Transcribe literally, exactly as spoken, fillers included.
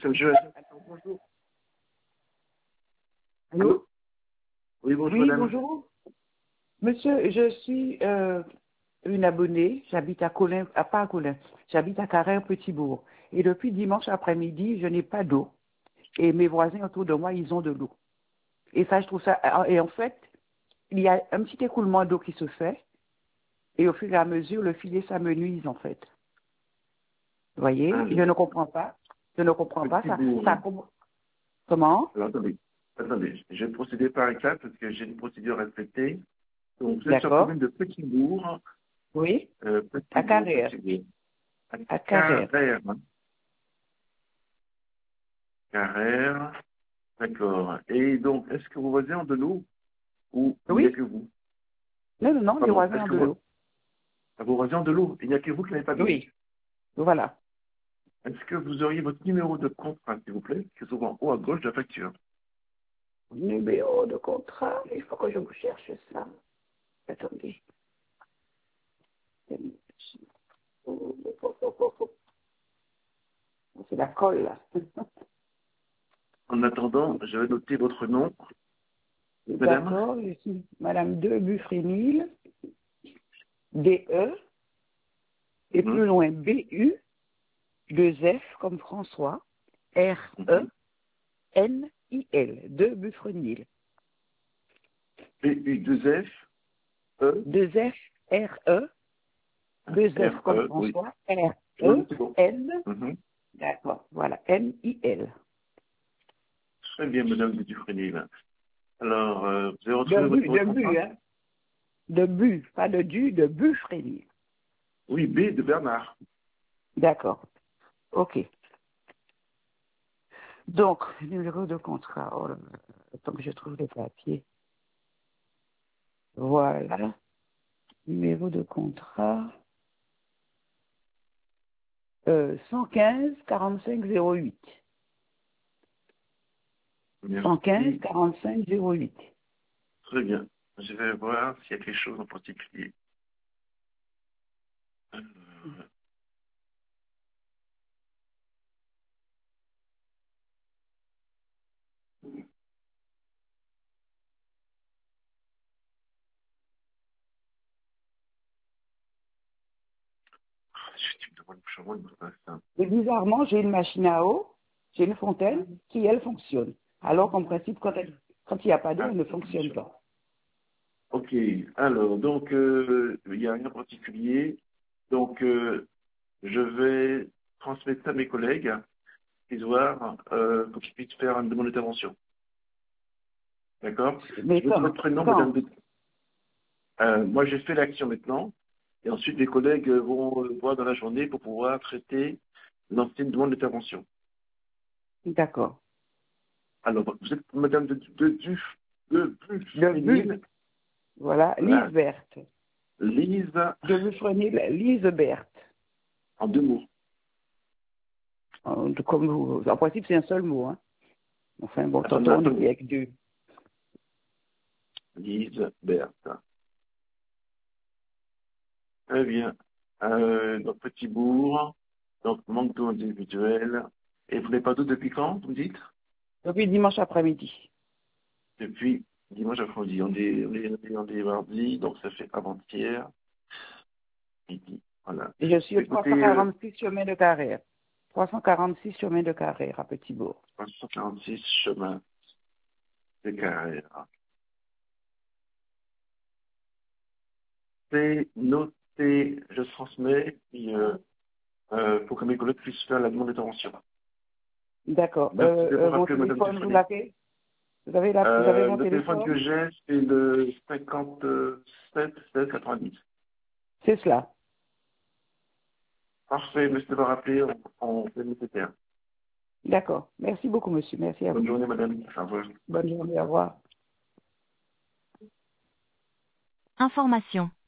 Messenger. Bonjour. Allô? Allô? Oui, bonjour Oui, madame. bonjour. Monsieur, je suis euh, une abonnée. J'habite à Colin, à pas à Colin. J'habite à Carrère-Petit-Bourg. Et depuis dimanche après-midi, je n'ai pas d'eau. Et mes voisins autour de moi, ils ont de l'eau. Et ça, je trouve ça. Et en fait, il y a un petit écoulement d'eau qui se fait. Et au fur et à mesure, le filet s'amenuise, en fait. Vous voyez? Je Alors, ne comprends pas. Je ne comprends pas. petit Ça, bourg. ça, comment? Alors, attendez. Attendez, je vais procéder par étapes parce que j'ai une procédure à respecter. Donc, vous êtes sur la D'accord. commune de Petit Bourg. Oui? Euh, Petit À Bourg, Carrère. Petit Bourg. À À Carrère. Carrère. hein. Carrère. D'accord. Et donc, est-ce que vos voisins ont de l'eau ou il n'y a Oui? que vous? Non, non, non, les Pardon, voisins est-ce ont que de vos, l'eau. vos voisins ont de l'eau? Il n'y a que vous qui n'avez pas d'eau? Oui. Voilà. Est-ce que vous auriez votre numéro de contrat, s'il vous plaît, qui est souvent en haut à gauche de la facture? Numéro de contrat, il faut que je vous cherche ça. Attendez. C'est la colle, là. En attendant, je vais noter votre nom, madame. D'accord, je suis Madame de Buffrénil, D E, et Mhm, plus loin B U, deux F comme François, R E mhm. N I L, de Buffrénil. B U deux F E Deux F R E, deux F R comme E, oui. François, R Oui, E c'est bon. N, Mhm. d'accord, voilà, N I L. Très bien, madame de Dufresnil. Alors, euh, vous avez De retrouvé votre but, numéro de de but, contrat? hein. De but, pas de du, de Buffrénil. Oui, B de Bernard. D'accord. OK. Donc, numéro de contrat. Oh là là, attends que je trouve les papiers. Voilà. Numéro de contrat. Euh, cent quinze quarante-cinq zéro huit. cent quinze Merci. quarante-cinq zéro huit. Très bien. Je vais voir s'il y a quelque chose en particulier. Euh, je me demande comment il me passe ça. Et bizarrement, j'ai une machine à eau, j'ai une fontaine qui, elle, fonctionne. Alors qu'en principe, quand elle- quand il n'y a pas d'eau, Ah, elle ne fonctionne pas. ok. Alors, donc, euh, il n'y a rien en particulier. Donc, euh, je vais transmettre ça à mes collègues, voir euh, pour qu'ils puissent faire une demande d'intervention. D'accord? Mais Je veux quand, votre prénom, madame quand de... Euh, moi, j'ai fait l'action maintenant. Et ensuite, les collègues vont le voir dans la journée pour pouvoir traiter l'ancienne demande d'intervention. D'accord. Alors, vous êtes madame de, de, de, de, De but, Dufresnil, voilà, Lise voilà, Berthe. Lise, De Buffrénil, Lise Berthe. en deux mots. En, comme vous, en principe, c'est un seul mot. Hein. Enfin, bon, Attendez, tantôt, on dit attendez. avec deux. Lise, Berthe. Très bien. Euh, donc, petit bourg, donc manque d'eau individuel. Et vous n'avez pas d'eau depuis quand, vous me dites? Depuis dimanche après-midi. Depuis dimanche après-midi. On est, on est, on est mardi, donc ça fait avant-hier. Midi. Voilà. Et je suis au Écoutez, euh, trois cent quarante-six chemin de Carrère. trois cent quarante-six chemin de Carrère à Petit-Bourg. trois cent quarante-six chemin de Carrère. C'est noté, je transmets, et, euh, euh, pour que mes collègues puissent faire la demande d'intervention. D'accord. Merci Euh, euh, d'avoir mon appelé Madame téléphone, vous Dufresne. l'avez vous avez, la, vous avez Euh, mon le téléphone que téléphone? j'ai, c'est le cinquante-sept seize quatre-vingt-dix. C'est cela. Parfait, merci d'avoir appelé, on, on fait le nécessaire. D'accord. Merci beaucoup, monsieur. Merci à Bonne vous. journée, madame. Au revoir. Bonne journée. Au revoir. Information.